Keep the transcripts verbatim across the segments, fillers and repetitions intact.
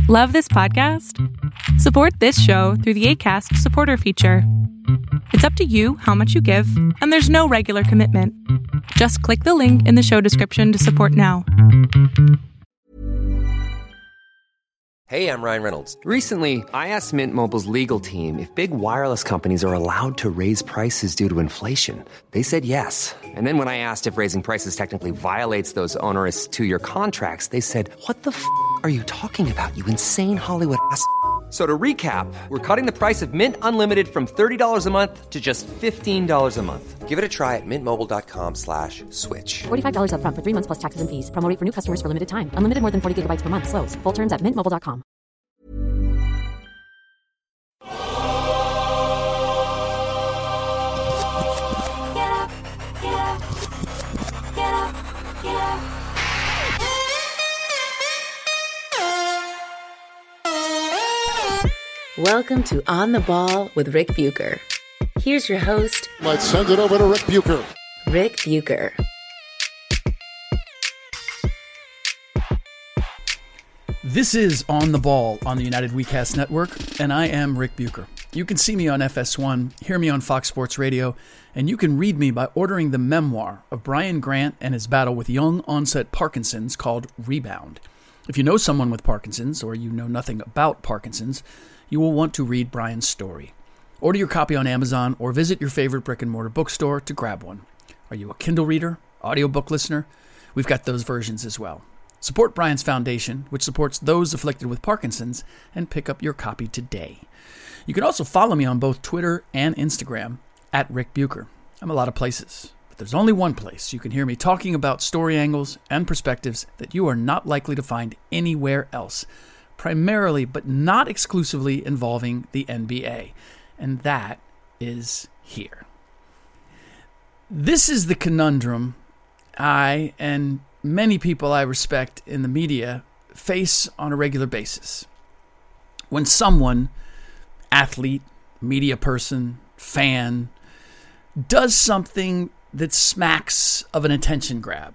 Love this podcast? Support this show through the Acast supporter feature. It's up to you how much you give, and there's no regular commitment. Just click the link in the show description to support now. Hey, I'm Ryan Reynolds. Recently, I asked Mint Mobile's legal team if big wireless companies are allowed to raise prices due to inflation. They said yes. And then when I asked if raising prices technically violates those onerous two-year contracts, they said, "What the f*** are you talking about, you insane Hollywood ass f- So to recap, we're cutting the price of Mint Unlimited from thirty dollars a month to just fifteen dollars a month. Give it a try at mintmobile.com slash switch. forty-five dollars up front for three months plus taxes and fees. Promo rate for new customers for limited time. Unlimited more than forty gigabytes per month. Slows full terms at mint mobile dot com. Welcome to On the Ball with Rick Bucher. Here's your host. Let's send it over to Rick Bucher. Rick Bucher. This is On the Ball on the United WeCast Network, and I am Rick Bucher. You can see me on F S one, hear me on Fox Sports Radio, and you can read me by ordering the memoir of Brian Grant and his battle with young onset Parkinson's called Rebound. If you know someone with Parkinson's, or you know nothing about Parkinson's, you will want to read Brian's story. Order your copy on Amazon or visit your favorite brick-and-mortar bookstore to grab one. Are you a Kindle reader, audiobook listener? We've got those versions as well. Support Brian's foundation, which supports those afflicted with Parkinson's, and pick up your copy today. You can also follow me on both Twitter and Instagram, at Rick Bucher. I'm a lot of places, but there's only one place you can hear me talking about story angles and perspectives that you are not likely to find anywhere else. Primarily, but not exclusively, involving the N B A. And that is here. This is the conundrum I and many people I respect in the media face on a regular basis. When someone, athlete, media person, fan, does something that smacks of an attention grab.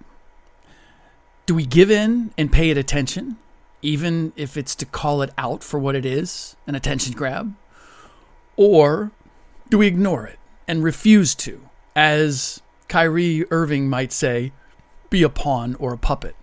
Do we give in and pay it attention? Even if it's to call it out for what it is, an attention grab? Or do we ignore it and refuse to, as Kyrie Irving might say, be a pawn or a puppet?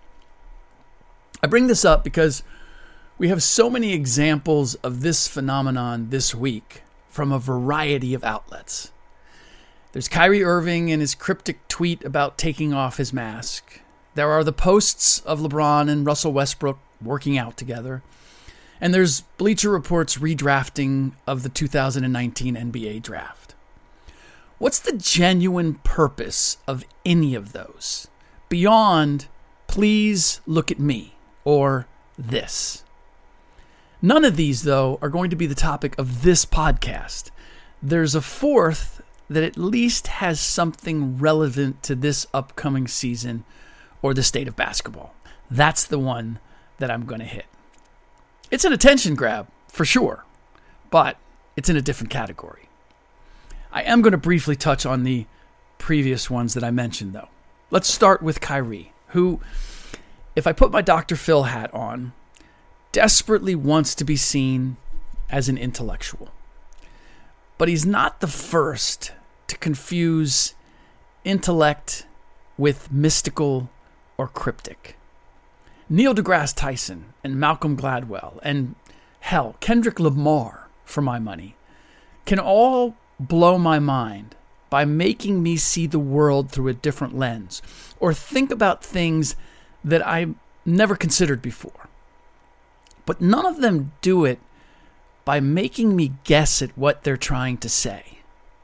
I bring this up because we have so many examples of this phenomenon this week from a variety of outlets. There's Kyrie Irving and his cryptic tweet about taking off his mask. There are the posts of LeBron and Russell Westbrook working out together. And there's Bleacher Report's redrafting of the two thousand nineteen N B A draft. What's the genuine purpose of any of those, beyond please look at me or this? None of these, though, are going to be the topic of this podcast. There's a fourth that at least has something relevant to this upcoming season or the state of basketball. That's the one that I'm going to hit. It's an attention grab, for sure, but it's in a different category. I am going to briefly touch on the previous ones that I mentioned, though. Let's start with Kyrie, who, if I put my Doctor Phil hat on, desperately wants to be seen as an intellectual. But he's not the first to confuse intellect with mystical or cryptic. Neil deGrasse Tyson and Malcolm Gladwell and, hell, Kendrick Lamar, for my money, can all blow my mind by making me see the world through a different lens or think about things that I never considered before. But none of them do it by making me guess at what they're trying to say.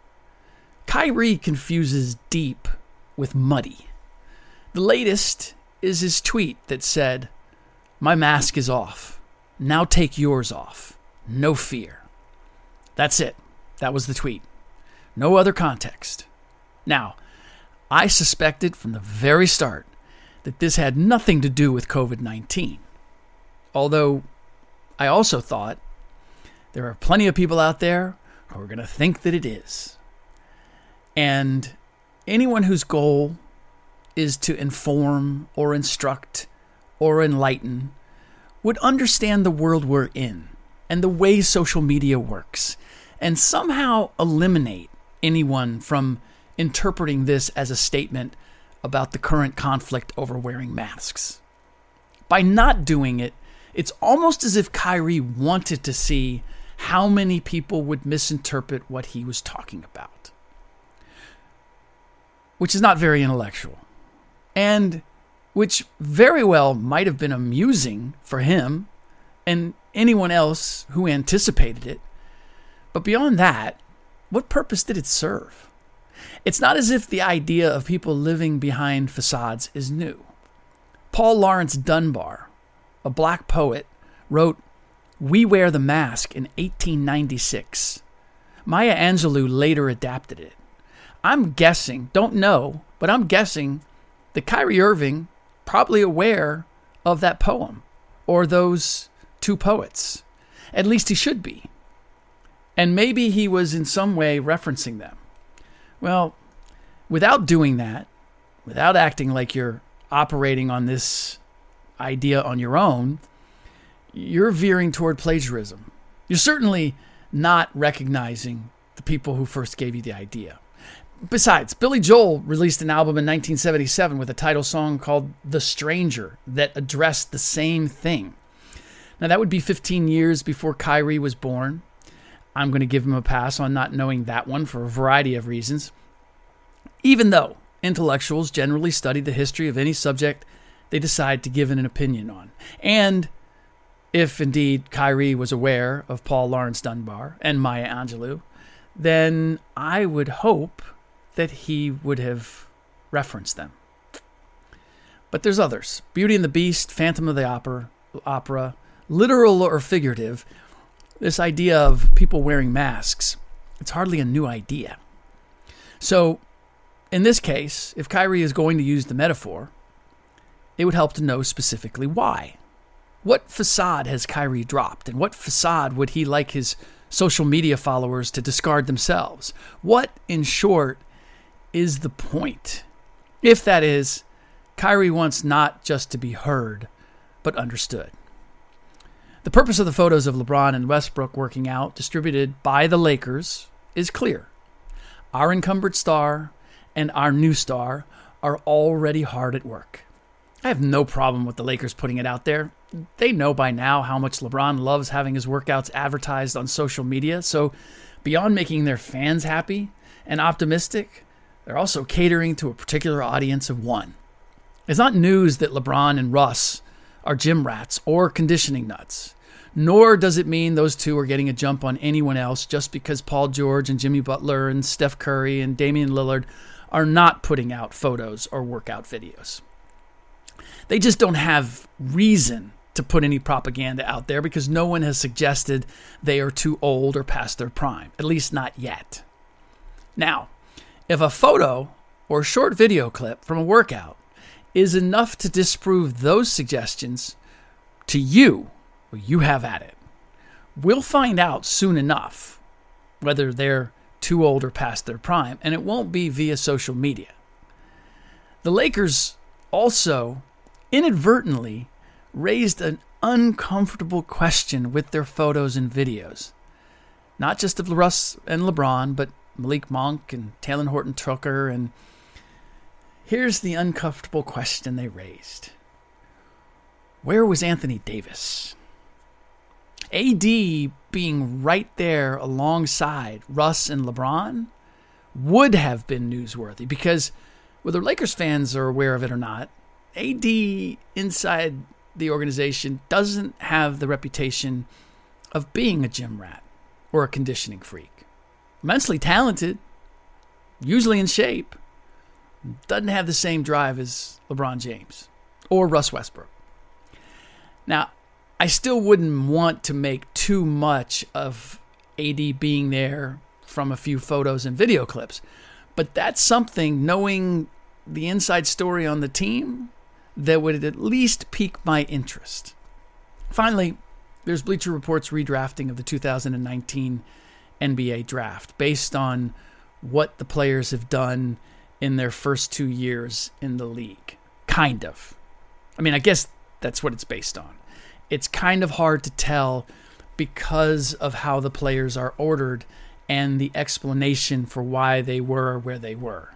Kyrie confuses deep with muddy. The latest is his tweet that said, "My mask is off. Now take yours off. No fear." That's it. That was the tweet. No other context. Now, I suspected from the very start that this had nothing to do with covid nineteen. Although I also thought there are plenty of people out there who are going to think that it is. And anyone whose goal is to inform or instruct or enlighten would understand the world we're in and the way social media works, and somehow eliminate anyone from interpreting this as a statement about the current conflict over wearing masks. By not doing it, it's almost as if Kyrie wanted to see how many people would misinterpret what he was talking about, which is not very intellectual, and which very well might have been amusing for him and anyone else who anticipated it. But beyond that, what purpose did it serve? It's not as if the idea of people living behind facades is new. Paul Laurence Dunbar, a black poet, wrote "We Wear the Mask" in eighteen ninety-six. Maya Angelou later adapted it. I'm guessing, don't know, but I'm guessing that Kyrie Irving probably aware of that poem or those two poets. At least he should be. And maybe he was in some way referencing them. Well, without doing that, without acting like you're operating on this idea on your own, you're veering toward plagiarism. You're certainly not recognizing the people who first gave you the idea. Besides, Billy Joel released an album in nineteen seventy-seven with a title song called "The Stranger" that addressed the same thing. Now, that would be fifteen years before Kyrie was born. I'm going to give him a pass on not knowing that one for a variety of reasons. Even though intellectuals generally study the history of any subject they decide to give an opinion on. And if indeed Kyrie was aware of Paul Laurence Dunbar and Maya Angelou, then I would hope that he would have referenced them. But there's others. Beauty and the Beast, Phantom of the Opera, opera, literal or figurative. This idea of people wearing masks, it's hardly a new idea. So, in this case, if Kyrie is going to use the metaphor, it would help to know specifically why. What facade has Kyrie dropped, and what facade would he like his social media followers to discard themselves? What, in short, is the point? If that is, Kyrie wants not just to be heard, but understood. The purpose of the photos of LeBron and Westbrook working out, distributed by the Lakers, is clear. Our encumbered star and our new star are already hard at work. I have no problem with the Lakers putting it out there. They know by now how much LeBron loves having his workouts advertised on social media, so beyond making their fans happy and optimistic, they're also catering to a particular audience of one. It's not news that LeBron and Russ are gym rats or conditioning nuts, nor does it mean those two are getting a jump on anyone else just because Paul George and Jimmy Butler and Steph Curry and Damian Lillard are not putting out photos or workout videos. They just don't have reason to put any propaganda out there because no one has suggested they are too old or past their prime, at least not yet. Now, if a photo or short video clip from a workout is enough to disprove those suggestions to you, well, you have at it. We'll find out soon enough whether they're too old or past their prime, and it won't be via social media. The Lakers also inadvertently raised an uncomfortable question with their photos and videos. Not just of Russ and LeBron, but Malik Monk and Taylor Horton-Tucker. And here's the uncomfortable question they raised. Where was Anthony Davis? A D being right there alongside Russ and LeBron would have been newsworthy because whether Lakers fans are aware of it or not, A D inside the organization doesn't have the reputation of being a gym rat or a conditioning freak. Immensely talented, usually in shape, doesn't have the same drive as LeBron James or Russ Westbrook. Now, I still wouldn't want to make too much of A D being there from a few photos and video clips, but that's something, knowing the inside story on the team, that would at least pique my interest. Finally, there's Bleacher Report's redrafting of the two thousand nineteen N B A draft based on what the players have done in their first two years in the league. Kind of. I mean, I guess that's what it's based on. it's kind of hard to tell because of how the players are ordered and the explanation for why they were where they were.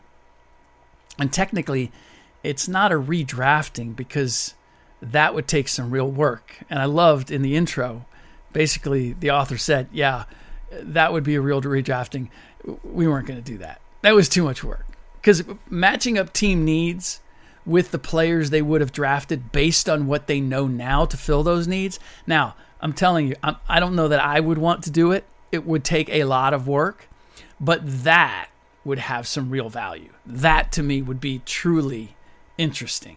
And technically, it's not a redrafting because that would take some real work. And I loved in the intro, basically the author said, yeah, that would be a real redrafting. We weren't going to do that. That was too much work. Because matching up team needs with the players they would have drafted based on what they know now to fill those needs. Now, I'm telling you, I'm, I don't know that I would want to do it. It would take a lot of work, but that would have some real value. That to me would be truly interesting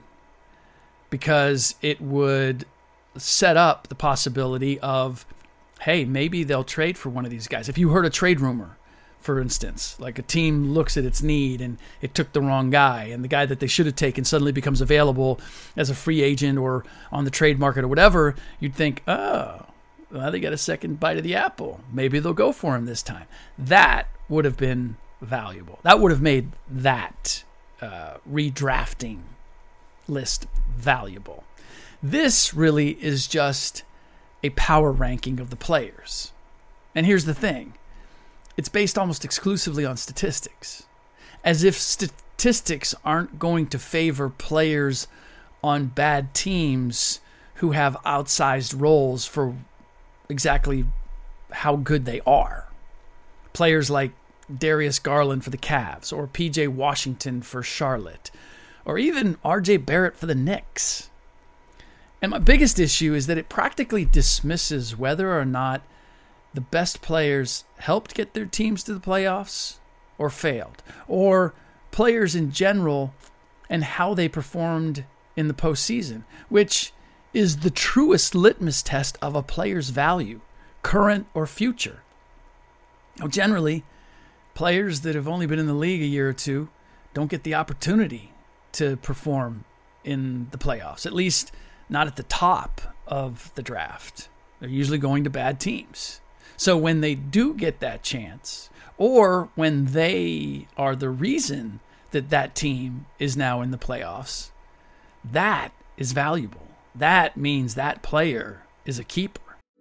because it would set up the possibility of, hey, maybe they'll trade for one of these guys. If you heard a trade rumor, for instance, like a team looks at its need and it took the wrong guy, and the guy that they should have taken suddenly becomes available as a free agent or on the trade market or whatever, you'd think, oh, well, they got a second bite of the apple. Maybe they'll go for him this time. That would have been valuable. That would have made that uh, redrafting list valuable. This really is just a power ranking of the players. And here's the thing. It's based almost exclusively on statistics, as if statistics aren't going to favor players on bad teams who have outsized roles for exactly how good they are. Players like Darius Garland for the Cavs, or P J Washington for Charlotte, or even R J Barrett for the Knicks. And my biggest issue is that it practically dismisses whether or not the best players helped get their teams to the playoffs or failed, or players in general and how they performed in the postseason, which is the truest litmus test of a player's value, current or future. Now, generally, players that have only been in the league a year or two don't get the opportunity to perform in the playoffs, at least not at the top of the draft. They're usually going to bad teams. So when they do get that chance, or when they are the reason that that team is now in the playoffs, that is valuable. That means that player is a keeper.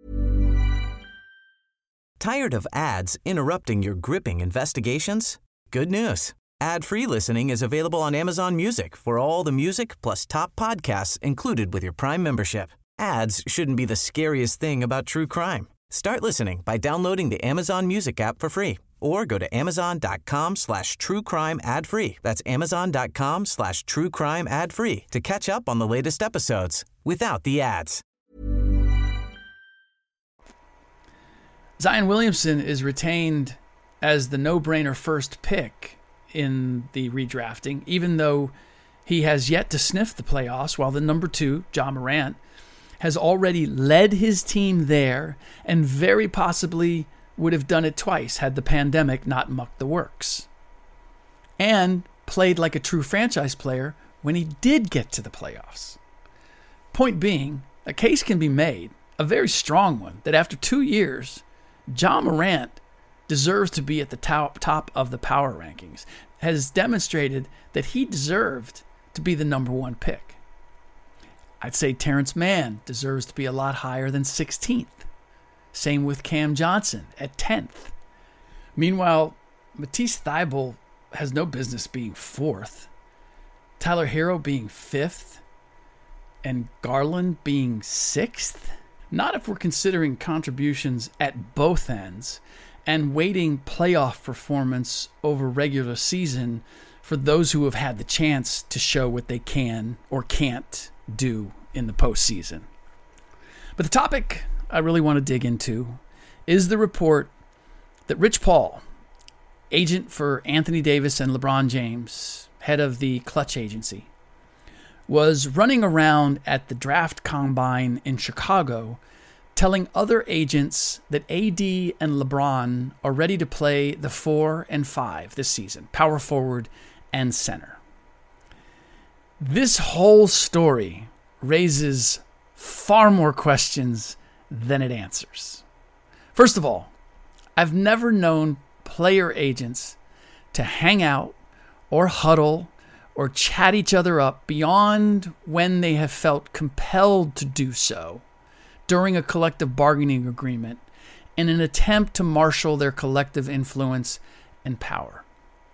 Tired of ads interrupting your gripping investigations? Good news. Ad-free listening is available on Amazon Music for all the music plus top podcasts included with your Prime membership. Ads shouldn't be the scariest thing about true crime. Start listening by downloading the Amazon Music app for free or go to amazon.com slash true crime ad free. That's amazon.com slash true crime ad free to catch up on the latest episodes without the ads. Zion Williamson is retained as the no-brainer first pick in the redrafting, even though he has yet to sniff the playoffs, while the number two, Ja Morant, has already led his team there and very possibly would have done it twice had the pandemic not mucked the works. And played like a true franchise player when he did get to the playoffs. Point being, a case can be made, a very strong one, that after two years, Ja Morant deserves to be at the top, top of the power rankings, has demonstrated that he deserved to be the number one pick. I'd say Terrence Mann deserves to be a lot higher than sixteenth. Same with Cam Johnson at tenth. Meanwhile, Matisse Thybulle has no business being fourth. Tyler Hero being fifth. And Garland being sixth. Not if we're considering contributions at both ends and weighting playoff performance over regular season for those who have had the chance to show what they can or can't do in the postseason. But the topic I really want to dig into is the report that Rich Paul, agent for Anthony Davis and LeBron James, head of the Clutch Agency, was running around at the draft combine in Chicago telling other agents that A D and LeBron are ready to play the four and five this season, power forward and center. This whole story raises far more questions than it answers. First of all, I've never known player agents to hang out or huddle or chat each other up beyond when they have felt compelled to do so during a collective bargaining agreement in an attempt to marshal their collective influence and power.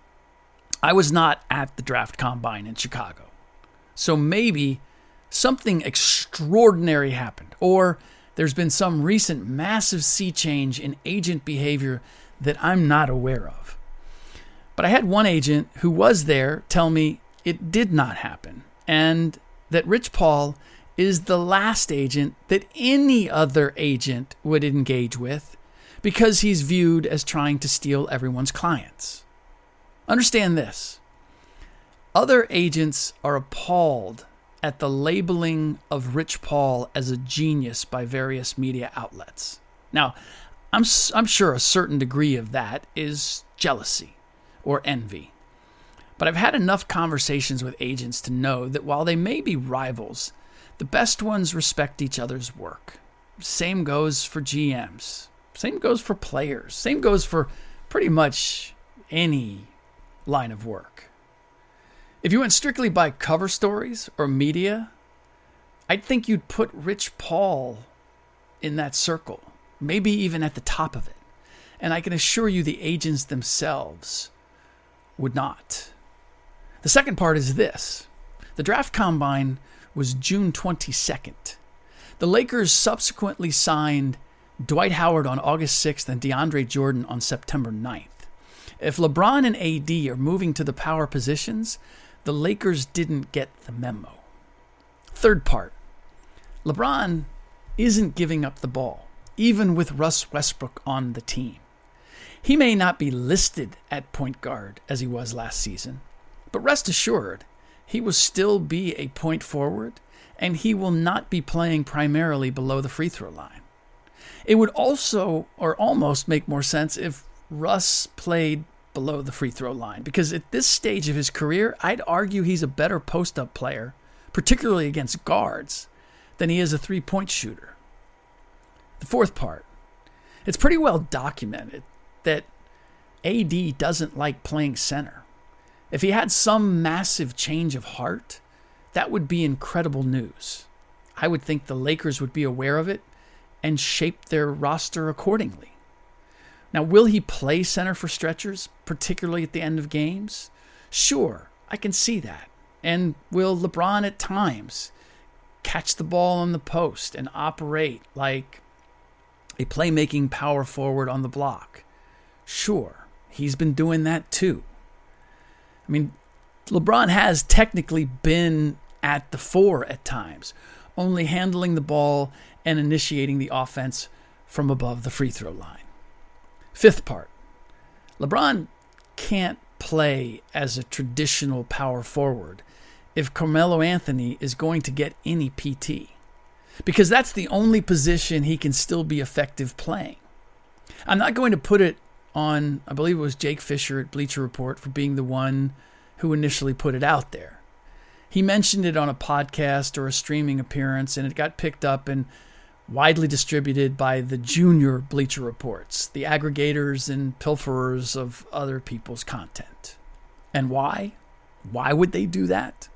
I was not at the draft combine in Chicago, so maybe something extraordinary happened, or there's been some recent massive sea change in agent behavior that I'm not aware of. But I had one agent who was there tell me it did not happen, and that Rich Paul is the last agent that any other agent would engage with because he's viewed as trying to steal everyone's clients. Understand this. Other agents are appalled at the labeling of Rich Paul as a genius by various media outlets. Now, I'm I'm sure a certain degree of that is jealousy or envy. But I've had enough conversations with agents to know that while they may be rivals, the best ones respect each other's work. Same goes for G Ms. Same goes for players. Same goes for pretty much any line of work. If you went strictly by cover stories or media, I'd think you'd put Rich Paul in that circle, maybe even at the top of it. And I can assure you the agents themselves would not. The second part is this. The draft combine was June twenty-second. The Lakers subsequently signed Dwight Howard on August sixth and DeAndre Jordan on September ninth. If LeBron and A D are moving to the power positions, the Lakers didn't get the memo. Third part. LeBron isn't giving up the ball, even with Russ Westbrook on the team. He may not be listed at point guard as he was last season, but rest assured, he will still be a point forward, and he will not be playing primarily below the free throw line. It would also, or almost, make more sense if Russ played below the free throw line, because at this stage of his career, I'd argue he's a better post-up player, particularly against guards, than he is a three-point shooter. The fourth part. It's pretty well documented that A D doesn't like playing center. If he had some massive change of heart, that would be incredible news. I would think the Lakers would be aware of it and shape their roster accordingly. Now, will he play center for stretchers, particularly at the end of games? Sure, I can see that. And will LeBron at times catch the ball on the post and operate like a playmaking power forward on the block? Sure, he's been doing that too. I mean, LeBron has technically been at the four at times, only handling the ball and initiating the offense from above the free throw line. Fifth part. LeBron can't play as a traditional power forward if Carmelo Anthony is going to get any P T, because that's the only position he can still be effective playing. I'm not going to put it on, I believe it was Jake Fisher at Bleacher Report for being the one who initially put it out there. He mentioned it on a podcast or a streaming appearance, and it got picked up and widely distributed by the junior Bleacher Reports, the aggregators and pilferers of other people's content. And why? Why would they do that?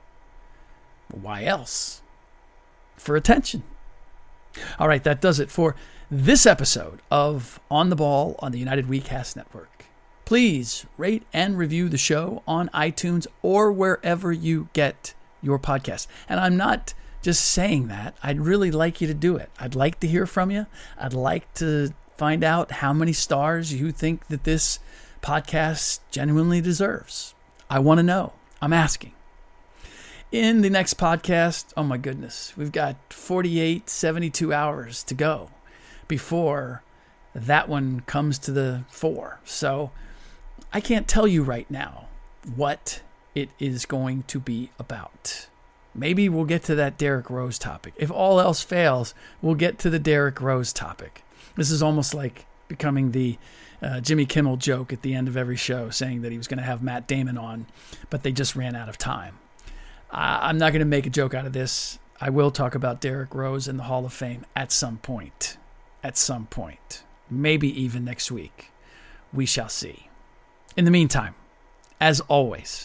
Why else? For attention. All right, that does it for this episode of On the Ball on the United WeCast Network. Please rate and review the show on iTunes or wherever you get your podcast. And I'm not just saying that. I'd really like you to do it. I'd like to hear from you. I'd like to find out how many stars you think that this podcast genuinely deserves. I want to know. I'm asking. In the next podcast, oh my goodness, we've got forty-eight, seventy-two hours to go before that one comes to the fore. So I can't tell you right now what it is going to be about. Maybe we'll get to that Derrick Rose topic. If all else fails, we'll get to the Derrick Rose topic. This is almost like becoming the uh, Jimmy Kimmel joke at the end of every show, saying that he was going to have Matt Damon on, but they just ran out of time. Uh, I'm not going to make a joke out of this. I will talk about Derrick Rose in the Hall of Fame at some point. At some point. Maybe even next week. We shall see. In the meantime, as always,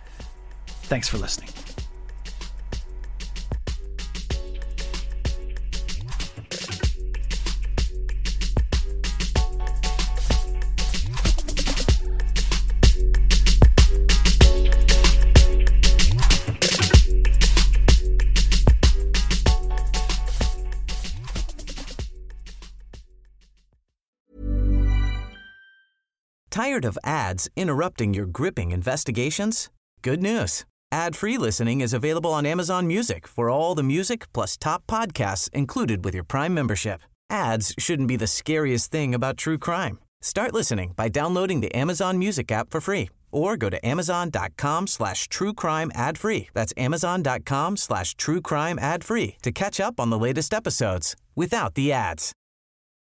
thanks for listening. Tired of ads interrupting your gripping investigations? Good news. Ad-free listening is available on Amazon Music for all the music plus top podcasts included with your Prime membership. Ads shouldn't be the scariest thing about true crime. Start listening by downloading the Amazon Music app for free or go to amazon.com slash true crime ad free. That's amazon.com slash true crime ad free to catch up on the latest episodes without the ads.